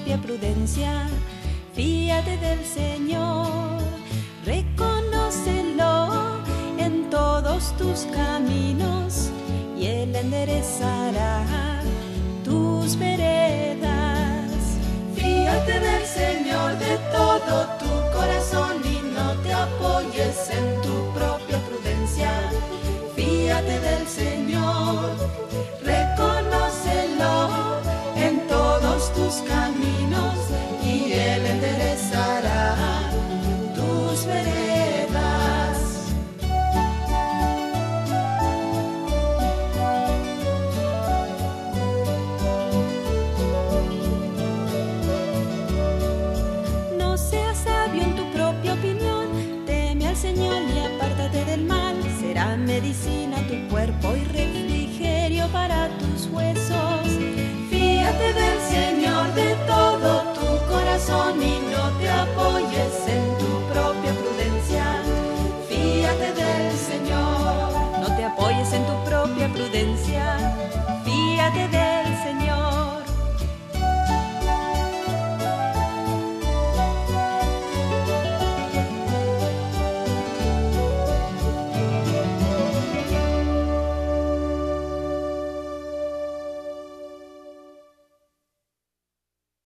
propia prudencia. Fíate del Señor, reconócelo en todos tus caminos y Él enderezará tus veredas. Fíate del Señor de todo tu corazón y no te apoyes en tu propia prudencia. Fíate del Señor, reconócelo en todos tus caminos y Él enderezará tus veredas. No seas sabio en tu propia opinión, teme al Señor y apártate del mal. Será medicina tu cuerpo y refrigerio para tus huesos. Fíate del Señor de todo tu corazón y